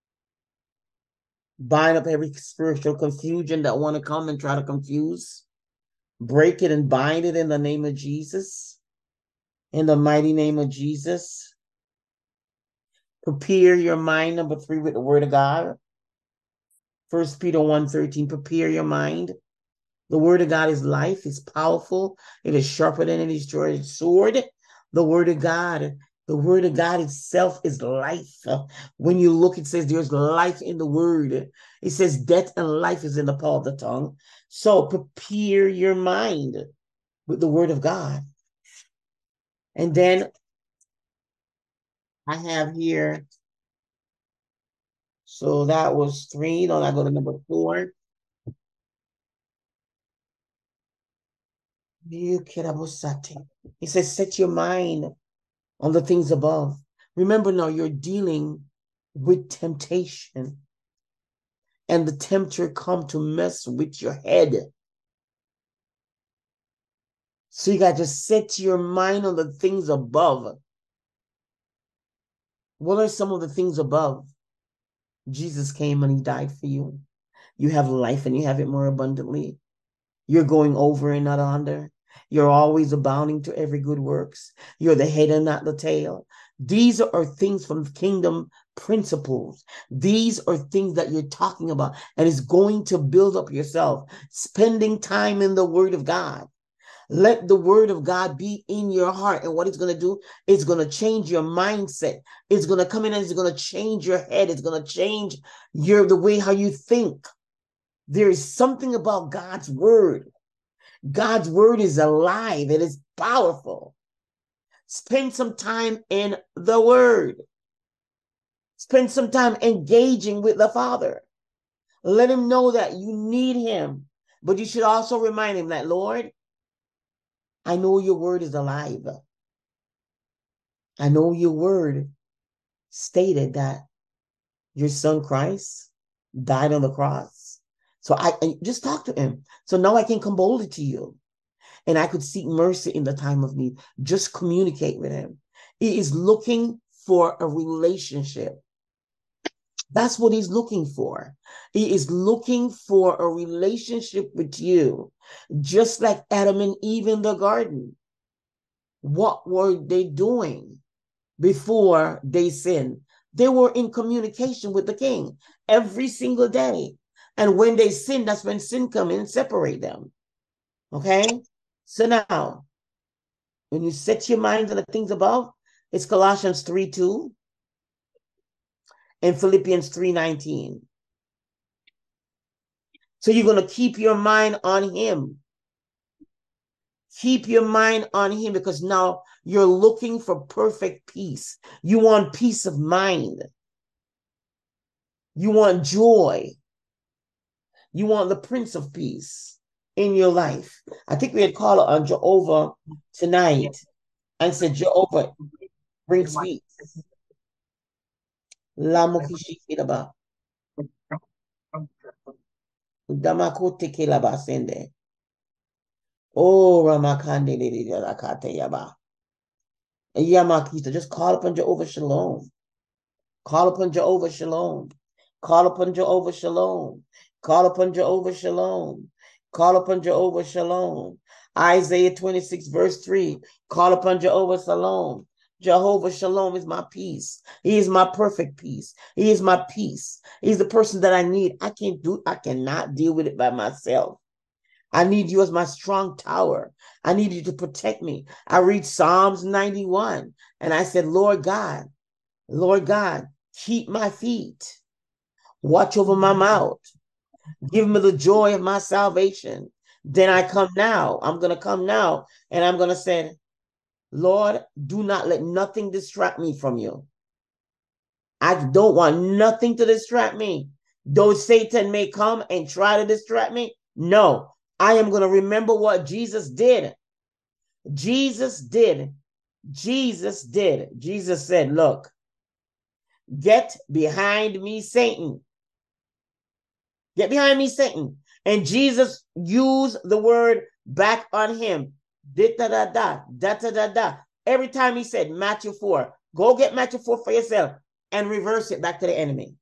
Bind up every spiritual confusion that want to come and try to confuse. Break it and bind it in the name of Jesus. In the mighty name of Jesus. Prepare your mind, number three, with the word of God. First Peter one thirteen, prepare your mind. The word of God is life, it's powerful, it is sharper than any two-edged sword. The word of God, the word of God itself is life. When you look, it says there's life in the word. It says death and life is in the power of the tongue. So prepare your mind with the word of God. And then I have here, so that was three. Now I go to number four. He says, set your mind on the things above. Remember now, you're dealing with temptation. And the tempter come to mess with your head. So you got to set your mind on the things above. What are some of the things above? Jesus came and he died for you. You have life and you have it more abundantly. You're going over and not under. You're always abounding to every good works. You're the head and not the tail. These are things from the kingdom principles. These are things that you're talking about, and it's going to build up yourself. Spending time in the Word of God. Let the Word of God be in your heart. And what it's going to do, it's going to change your mindset. It's going to come in and it's going to change your head. It's going to change your the way how you think. There is something about God's Word. God's Word is alive. It is powerful. Spend some time in the Word. Spend some time engaging with the Father. Let him know that you need him. But you should also remind him that, Lord, I know your word is alive. I know your word stated that your son Christ died on the cross. So I, I just talk to him. So now I can come boldly to you. And I could seek mercy in the time of need. Just communicate with him. He is looking for a relationship. That's what he's looking for. He is looking for a relationship with you, just like Adam and Eve in the garden. What were they doing before they sinned? They were in communication with the king every single day. And when they sin, that's when sin come in and separate them. Okay? So now, when you set your minds on the things above, it's Colossians three two. And Philippians three nineteen. So you're going to keep your mind on him. Keep your mind on him, because now you're looking for perfect peace. You want peace of mind. You want joy. You want the Prince of Peace in your life. I think we had called on Jehovah tonight and said, Jehovah, bring peace. Lamokishikiraba. Udamakotekela sende. Oh, Ramakande Lakate Yaba. Yamakita. Just call upon Jehovah Shalom. Call upon Jehovah Shalom. Call upon Jehovah Shalom. Call upon Jehovah Shalom. Call upon Jehovah Shalom. Isaiah twenty-six, verse three. Call upon Jehovah Shalom. Jehovah Shalom is my peace. He is my perfect peace. He is my peace. He's the person that I need. I can't do, I cannot deal with it by myself. I need you as my strong tower. I need you to protect me. I read Psalms ninety-one and I said, Lord God, Lord God, keep my feet. Watch over my mouth. Give me the joy of my salvation. Then I come now. I'm going to come now and I'm going to say, Lord, do not let nothing distract me from you. I don't want nothing to distract me. Though Satan may come and try to distract me, no. I am going to remember what Jesus did. Jesus did. Jesus did. Jesus said, look, get behind me, Satan. Get behind me, Satan. And Jesus used the word back on him. Da-da-da-da, da-da-da-da. Every time he said Matthew four, go get Matthew four for yourself and reverse it back to the enemy.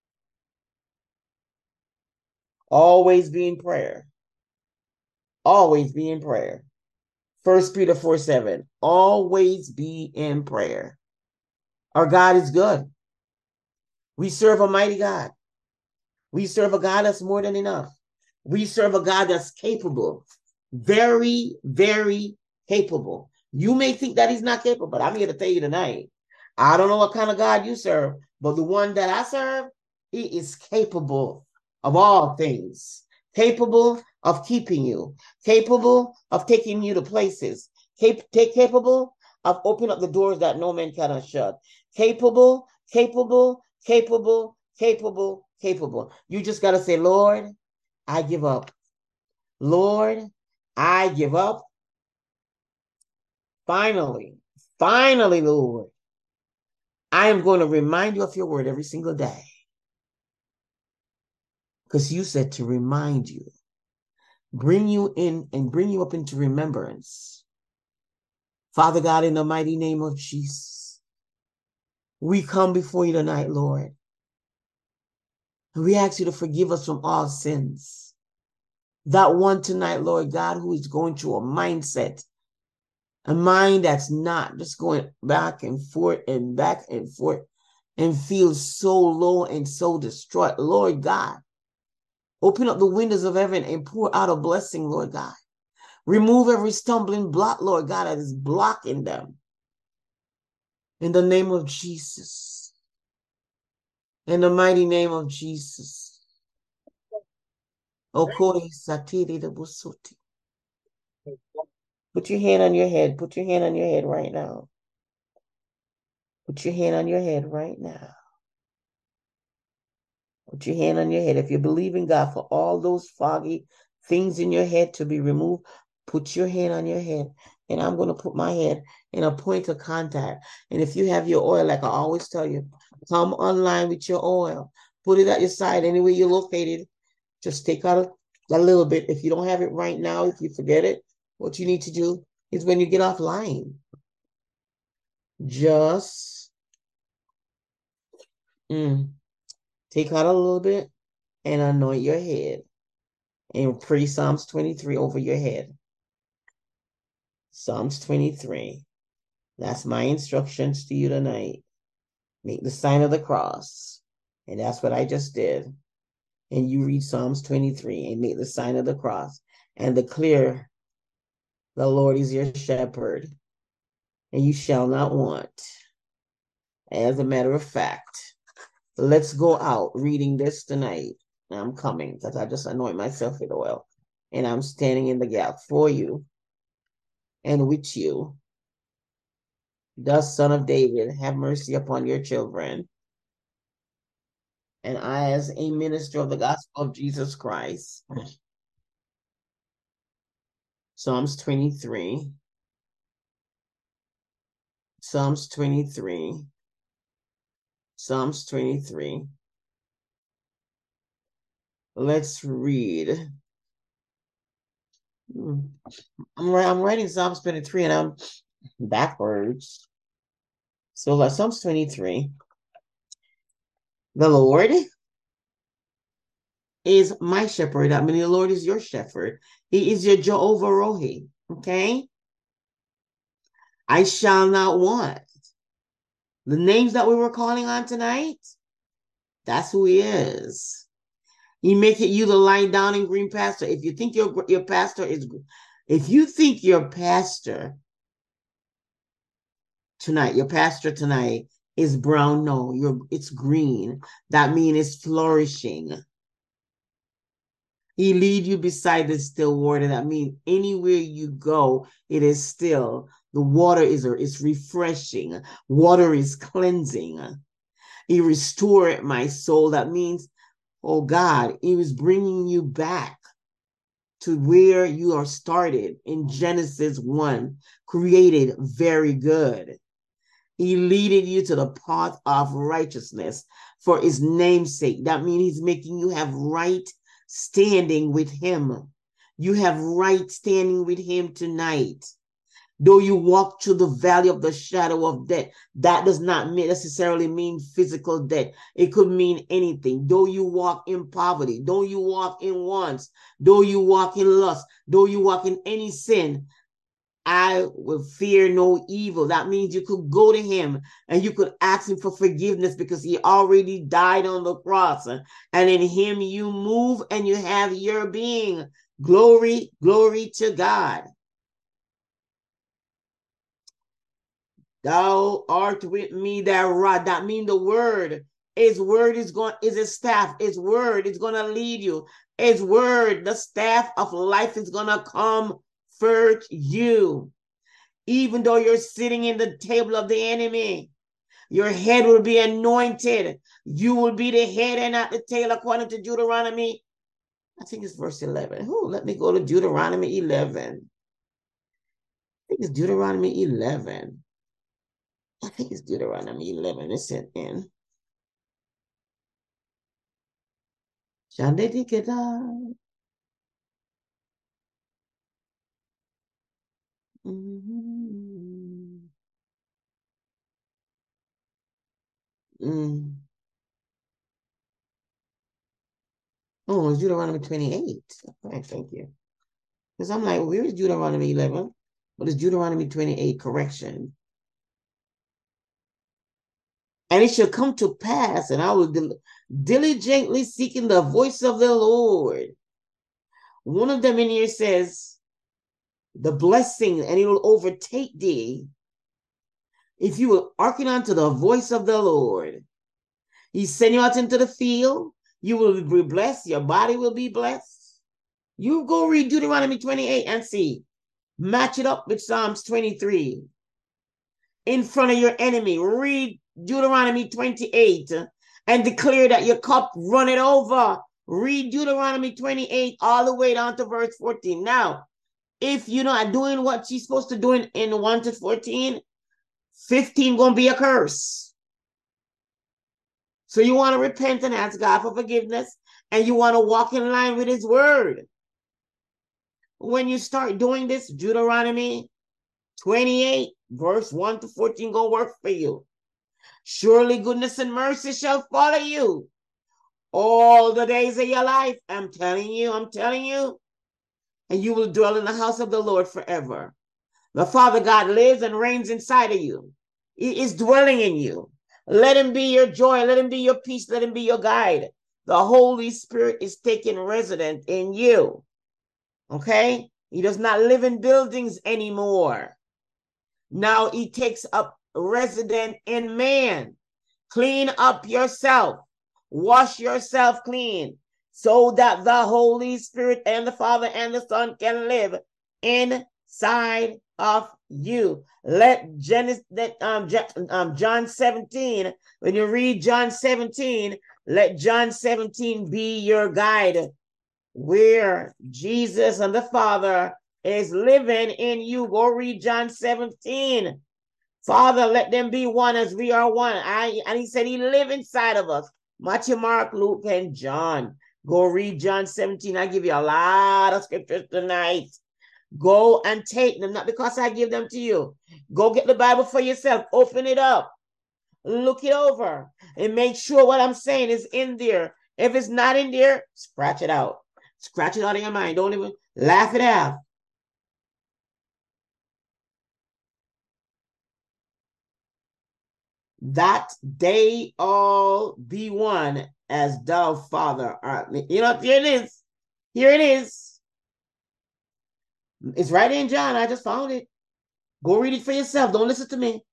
Always be in prayer. Always be in prayer. First Peter four seven. Always be in prayer. Our God is good. We serve a mighty God. We serve a God that's more than enough. We serve a God that's capable. Very, very capable. You may think that he's not capable, but I'm here to tell you tonight, I don't know what kind of God you serve, but the one that I serve, he is capable of all things. Capable of keeping you. Capable of taking you to places. Cap- capable of opening up the doors that no man cannot shut. Capable, capable, capable, capable, capable. You just got to say, Lord, I give up. Lord, I give up. Finally, finally, Lord, I am going to remind you of your word every single day. Because you said to remind you, bring you in and bring you up into remembrance. Father God, in the mighty name of Jesus, we come before you tonight, Lord. And we ask you to forgive us from all sins. That one tonight, Lord God, who is going through a mindset, a mind that's not just going back and forth and back and forth. and feel so low and so distraught, Lord God, open up the windows of heaven and pour out a blessing, Lord God. Remove every stumbling block, Lord God, that is blocking them. In the name of Jesus. In the mighty name of Jesus. Put your hand on your head. Put your hand on your head right now. Put your hand on your head right now. Put your hand on your head. If you believe in God for all those foggy things in your head to be removed, put your hand on your head. And I'm going to put my head in a point of contact. And if you have your oil, like I always tell you, come online with your oil. Put it at your side anywhere you're located. Just take out a, a little bit. If you don't have it right now, if you forget it, what you need to do is when you get offline, just mm, take out a little bit and anoint your head and pray Psalms twenty-three over your head. Psalms twenty-three. That's my instructions to you tonight. Make the sign of the cross. And that's what I just did. And you read Psalms twenty-three and make the sign of the cross and declare the Lord is your shepherd and you shall not want. As a matter of fact, let's go out reading this tonight. I'm coming because I just anoint myself with oil and I'm standing in the gap for you and with you. Thus, Son of David, have mercy upon your children. And I, as a minister of the gospel of Jesus Christ, Psalms twenty-three, Psalms twenty-three, Psalms twenty-three. Let's read. I'm, I'm writing Psalms twenty-three and I'm backwards. So like Psalms twenty-three. The Lord is my shepherd. I mean, the Lord is your shepherd. He is your Jehovah Rohi. Okay? I shall not want. The names that we were calling on tonight, that's who he is. He make it you to lie down in green pasture. If you think your your pastor is, if you think your pastor tonight, your pastor tonight is brown, no, you're it's green. That means it's flourishing. He lead you beside the still water. That means anywhere you go, it is still. The water is it's refreshing. Water is cleansing. He restored my soul. That means, oh God, he was bringing you back to where you are started in Genesis one, created very good. He leaded you to the path of righteousness for his name's sake. That means he's making you have right standing with him. You have right standing with him tonight. Though you walk through the valley of the shadow of death, that does not necessarily mean physical death. It could mean anything. Though you walk in poverty, though you walk in wants, though you walk in lust, though you walk in any sin, I will fear no evil. That means you could go to him and you could ask him for forgiveness because he already died on the cross. And in him you move and you have your being. Glory, glory to God. Thou art with me, that rod. That means the word. His word is going, is a staff. His word is going to lead you. His word, the staff of life, is going to comfort you. Even though you're sitting in the table of the enemy, your head will be anointed. You will be the head and not the tail, according to Deuteronomy. I think it's verse eleven. Oh, let me go to Deuteronomy eleven. I think it's Deuteronomy eleven. I think it's Deuteronomy eleven. It's in. in. Mm-hmm. Mm. Oh, it's Deuteronomy twenty-eight. Okay, thank you. Because I'm like, where is Deuteronomy eleven? But it's Deuteronomy twenty-eight, correction. And it shall come to pass, and I will dil- diligently seeking the voice of the Lord. One of them in here says, the blessing, and it will overtake thee if you will hearken unto the voice of the Lord. He send you out into the field. You will be blessed. Your body will be blessed. You go read Deuteronomy twenty-eight and see. Match it up with Psalms twenty-three. In front of your enemy, read Deuteronomy twenty-eight and declare that your cup run it over. Read Deuteronomy twenty-eight all the way down to verse fourteen. Now, if you're not doing what you're supposed to do in, in one to fourteen, fifteen gonna be a curse. So you want to repent and ask God for forgiveness, and you want to walk in line with his word. When you start doing this, Deuteronomy twenty-eight, verse one to fourteen, gonna work for you. Surely goodness and mercy shall follow you all the days of your life. I'm telling you, I'm telling you. And you will dwell in the house of the Lord forever. The Father God lives and reigns inside of you. He is dwelling in you. Let him be your joy. Let him be your peace. Let him be your guide. The Holy Spirit is taking resident in you. Okay? He does not live in buildings anymore. Now he takes up resident in man. Clean up yourself. Wash yourself clean so that the Holy Spirit and the Father and the Son can live inside of you. Let Genesis, let, um, um, John seventeen, when you read John seventeen, let John seventeen be your guide, where Jesus and the Father is living in you. Go read John seventeen. Father, let them be one as we are one. I, and he said he live inside of us. Matthew, Mark, Luke, and John. Go read John seventeen. I give you a lot of scriptures tonight. Go and take them, not because I give them to you. Go get the Bible for yourself. Open it up. Look it over. And make sure what I'm saying is in there. If it's not in there, scratch it out. Scratch it out of your mind. Don't even laugh it out. That they all be one as thou, Father, art. You know, here it is. Here it is. It's right in John. I just found it. Go read it for yourself. Don't listen to me.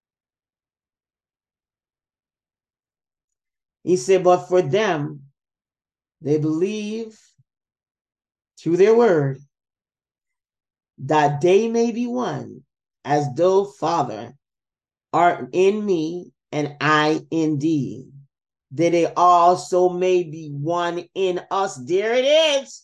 He said, but for them, they believe through their word that they may be one as though, Father, art in me and I in thee, that they also may be one in us. There it is.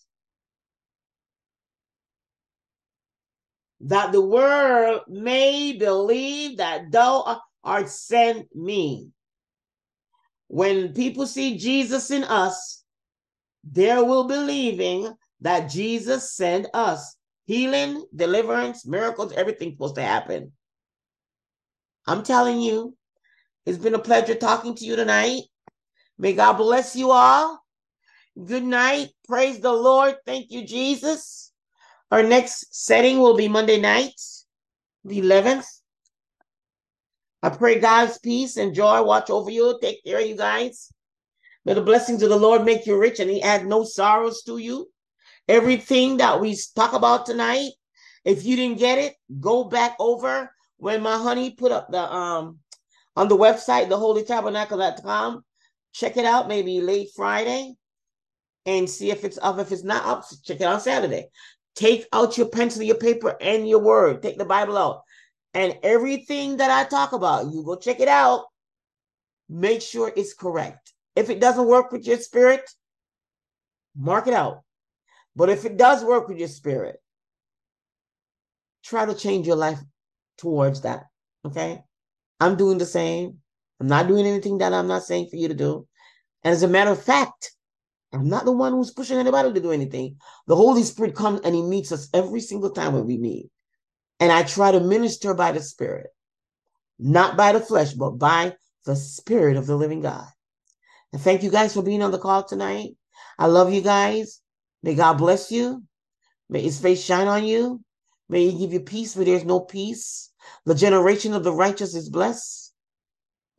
That the world may believe that thou art sent me. When people see Jesus in us, they will believing that Jesus sent us. Healing, deliverance, miracles, everything's supposed to happen. I'm telling you, it's been a pleasure talking to you tonight. May God bless you all. Good night. Praise the Lord. Thank you, Jesus. Our next setting will be Monday night, the eleventh. I pray God's peace and joy watch over you. Take care of you guys. May the blessings of the Lord make you rich and he add no sorrows to you. Everything that we talk about tonight, if you didn't get it, go back over when my honey put up the um on the website, the holy tabernacle dot com. Check it out maybe late Friday and see if it's up. If it's not up, check it out Saturday. Take out your pencil, your paper, and your word. Take the Bible out. And everything that I talk about, you go check it out. Make sure it's correct. If it doesn't work with your spirit, mark it out. But if it does work with your spirit, try to change your life towards that. Okay? I'm doing the same. I'm not doing anything that I'm not saying for you to do. And as a matter of fact, I'm not the one who's pushing anybody to do anything. The Holy Spirit comes and he meets us every single time when we meet. And I try to minister by the Spirit, not by the flesh, but by the Spirit of the living God. And thank you guys for being on the call tonight. I love you guys. May God bless you. May his face shine on you. May he give you peace where there's no peace. The generation of the righteous is blessed.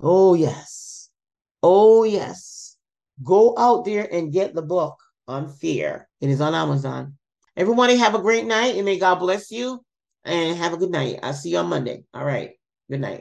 Oh, yes. Oh, yes. Go out there and get the book on fear. It is on Amazon. Everybody have a great night and may God bless you and have a good night. I'll see you on Monday. All right. Good night.